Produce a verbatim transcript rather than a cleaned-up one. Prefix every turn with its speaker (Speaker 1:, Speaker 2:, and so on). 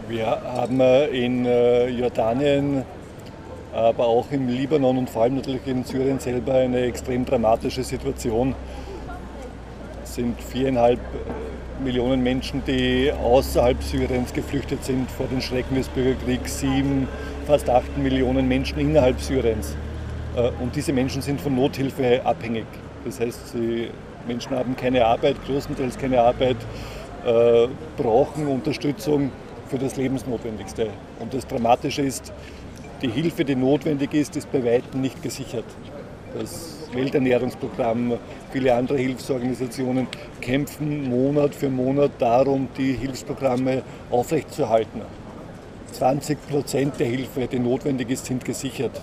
Speaker 1: Wir haben in Jordanien, aber auch im Libanon und vor allem natürlich in Syrien selber eine extrem dramatische Situation. Es sind viereinhalb Millionen Menschen, die außerhalb Syriens geflüchtet sind vor den Schrecken des Bürgerkriegs, sieben, fast acht Millionen Menschen innerhalb Syriens. Und diese Menschen sind von Nothilfe abhängig. Das heißt, die Menschen haben keine Arbeit, größtenteils keine Arbeit, äh, brauchen Unterstützung für das Lebensnotwendigste. Und das Dramatische ist, die Hilfe, die notwendig ist, ist bei weitem nicht gesichert. Das Welternährungsprogramm, viele andere Hilfsorganisationen kämpfen Monat für Monat darum, die Hilfsprogramme aufrechtzuerhalten. zwanzig Prozent der Hilfe, die notwendig ist, sind gesichert.